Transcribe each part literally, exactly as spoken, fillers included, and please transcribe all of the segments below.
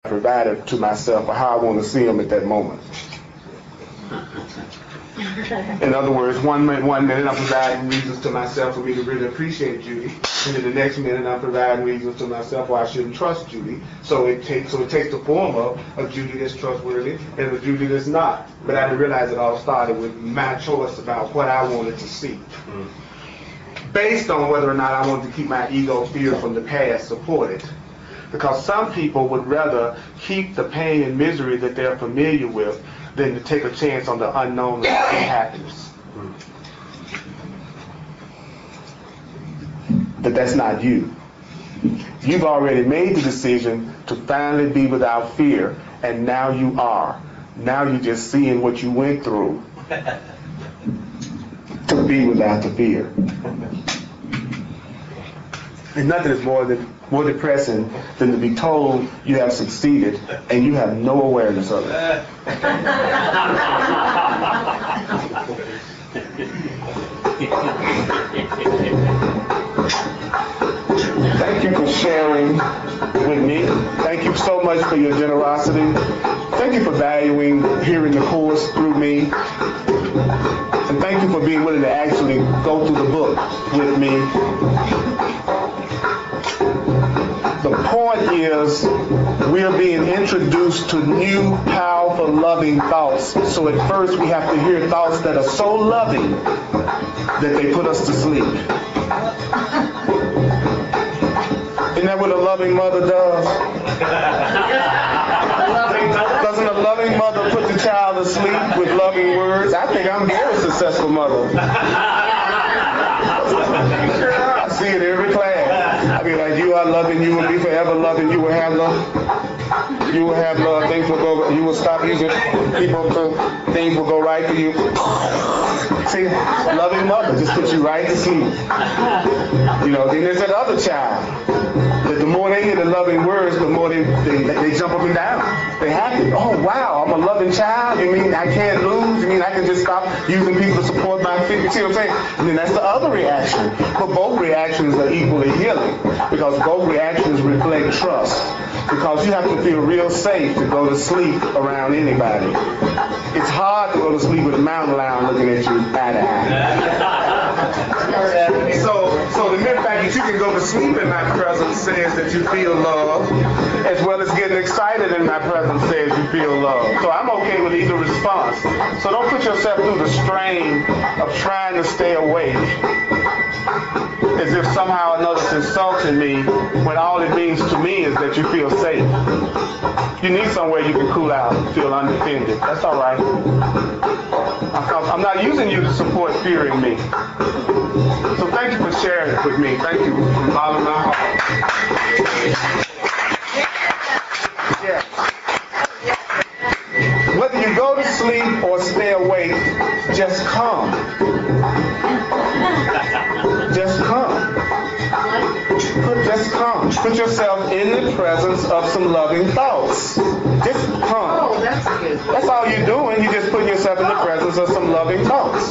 provided to myself or how I want to see them at that moment. In other words, one minute, one minute I'm providing reasons to myself for me to really appreciate Judy, and then the next minute I'm providing reasons to myself why I shouldn't trust Judy. So it takes so it takes the form of a Judy that's trustworthy and a Judy that's not. But I didn't realize it all started with my choice about what I wanted to see, based on whether or not I wanted to keep my ego fear from the past supported. Because some people would rather keep the pain and misery that they're familiar with than to take a chance on the unknown and happiness. But that's not you. You've already made the decision to finally be without fear, and now you are. Now you're just seeing what you went through to be without the fear. And nothing is more than more depressing than to be told you have succeeded and you have no awareness of it. Thank you for sharing with me. Thank you so much for your generosity. Thank you for valuing hearing the course through me. And thank you for being willing to actually go through the book with me. The point is, we are being introduced to new, powerful, loving thoughts. So at first we have to hear thoughts that are so loving that they put us to sleep. Isn't that what a loving mother does? Doesn't a loving mother put the child to sleep with loving words? I think I'm a very successful mother. I see it every class. I be like, you are loving, you will be forever loving, you will have love, you will have love, things will go, you will stop using people to, things will go right for you. See, loving mother just puts you right to sleep. You know, then there's that other child. That the more they hear the loving words, the more they, they, they jump up and down. They're happy. Oh, wow, I'm a loving child. You mean I can't lose? You mean I can just stop using people to support my feet? You see what I'm saying? And then that's the other reaction. But both reactions are equally healing because both reactions reflect trust. Because you have to feel real safe to go to sleep around anybody. It's hard to go to sleep with a mountain lion looking at you eye to eye. So, so the mere fact that you can go to sleep in my presence says that you feel love, as well as getting excited in my presence says you feel love. So I'm okay with either response. So don't put yourself through the strain of trying to stay awake, as if somehow or another it's insulting me, when all it means to me is that you feel safe. You need somewhere you can cool out and feel undefended. That's all right. I'm not using you to support fear in me. So thank you for sharing it with me. Thank you from the bottom of my heart. Yeah. Whether you go to sleep or stay awake, just come. Just come. Put, just come. Put yourself in the presence of some loving thoughts. Just come. Oh, that's good. That's all you're doing. You're just putting yourself in the presence of some loving thoughts.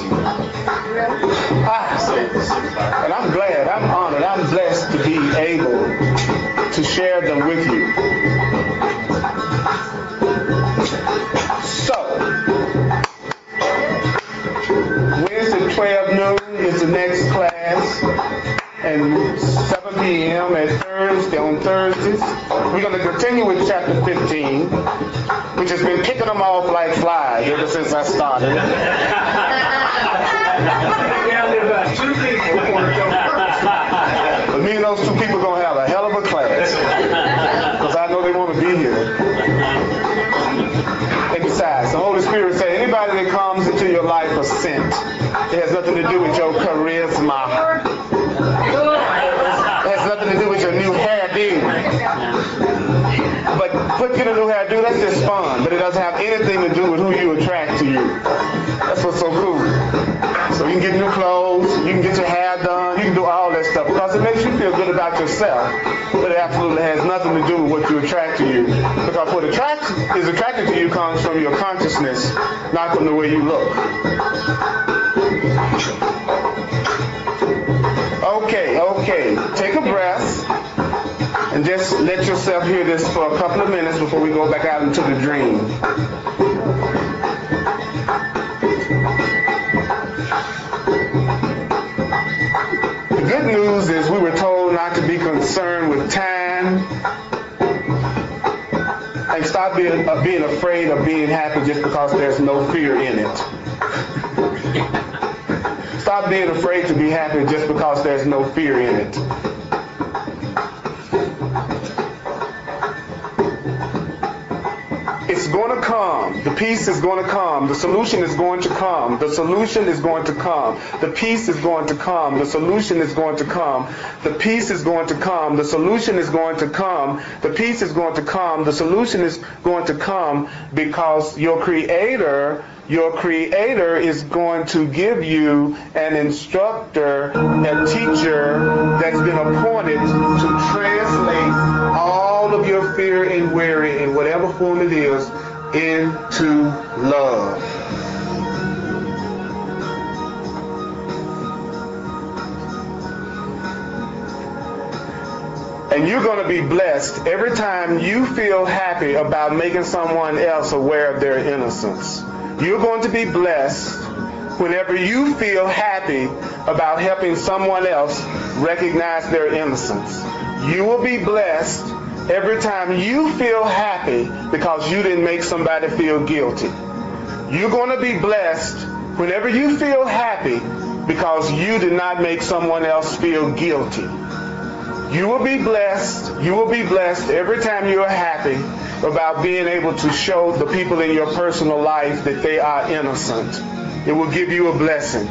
Ah, and I'm glad, I'm honored, I'm blessed to be able to share them with you. So, Wednesday twelve noon is the next class. And seven p.m. at Thursday, on Thursdays. We're going to continue with chapter fifteen, which has been kicking them off like flies ever since I started. But me and those two people are going to have a hell of a class, because I know they want to be here. And besides, the Holy Spirit said, anybody that comes into your life are sent. It has nothing to do with your charisma. It has nothing to do with your new hairdo. But putting a new hairdo, that's just fun. But it doesn't have anything to do with who you attract to you. That's what's so cool. So you can get new clothes, you can get your hair done, you can do all that stuff because it makes you feel good about yourself. But it absolutely has nothing to do with what you attract to you. Because what attracts is attracted to you comes from your consciousness, not from the way you look. Okay, okay. Take a breath and just just let yourself hear this for a couple of minutes before we go back out into the dream. The good news is we were told not to be concerned with time and stop being, uh, being afraid of being happy just because there's no fear in it. Stop being afraid to be happy just because there's no fear in it. It's going to come. The peace is going to come. The solution is going to come. The solution is going to come. The peace is going to come. The solution is going to come. The peace is going to come. The solution is going to come. The peace is going to come. The solution is going to come because your Creator, your Creator is going to give you an instructor, a teacher that's been appointed to translate all of your fear and worry in whatever form it is into love. And you're going to be blessed every time you feel happy about making someone else aware of their innocence. You're going to be blessed whenever you feel happy about helping someone else recognize their innocence. You will be blessed every time you feel happy because you didn't make somebody feel guilty. You're going to be blessed whenever you feel happy because you did not make someone else feel guilty. You will be blessed, you will be blessed every time you're happy about being able to show the people in your personal life that they are innocent. It will give you a blessing.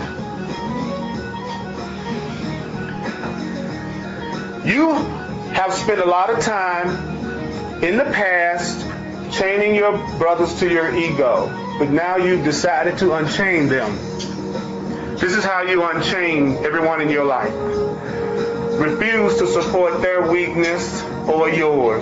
You have spent a lot of time in the past chaining your brothers to your ego, but now you've decided to unchain them. This is how you unchain everyone in your life. Refuse to support their weakness or yours.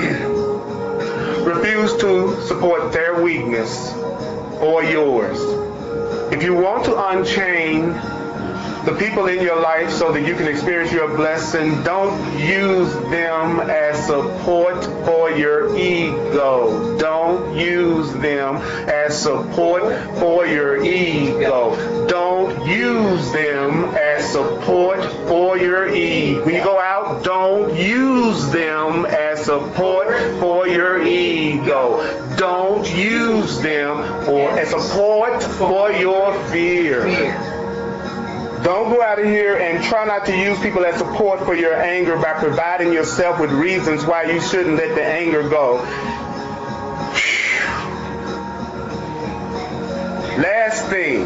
Refuse to support their weakness or yours. If you want to unchain the people in your life so that you can experience your blessing, don't use them as support for your ego. Don't use them as support for your ego. Don't use them as support for your ego. When you go out, don't use them as support for your ego. Don't use them for as support for your fear. Don't go out of here and try not to use people as support for your anger by providing yourself with reasons why you shouldn't let the anger go. Last thing,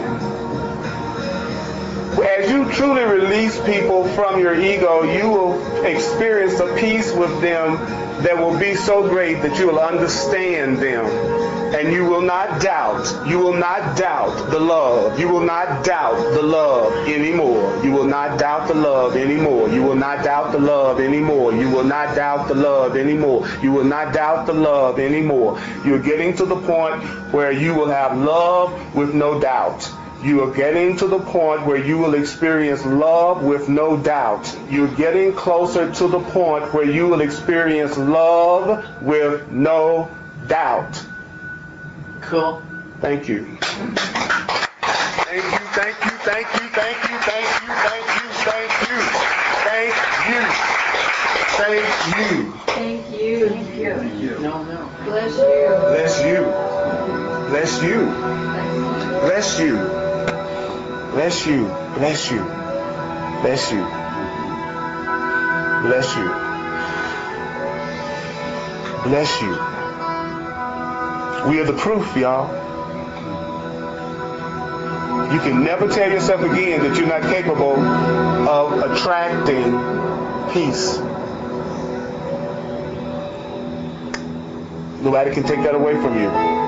as you truly release people from your ego, you will experience a peace with them that will be so great that you will understand them. And you will not doubt, you will not doubt the love. You will not doubt the love anymore. You will not doubt the love anymore. You will not doubt the love anymore. You will not doubt the love anymore. You will not doubt the love anymore. You're getting to the point where you will have love with no doubt. You are getting to the point where you will experience love with no doubt. You're getting closer to the point where you will experience love with no doubt. Cool. Thank you. Thank you, thank you, thank you, thank you, thank you, thank you, thank you, thank you, thank you. Thank you. Thank you. Thank you. No, no. Bless you. Bless you. Bless you. Bless you. Bless you. Bless you. Bless you. Bless you. Bless you. We are the proof, y'all. You can never tell yourself again that you're not capable of attracting peace. Nobody can take that away from you.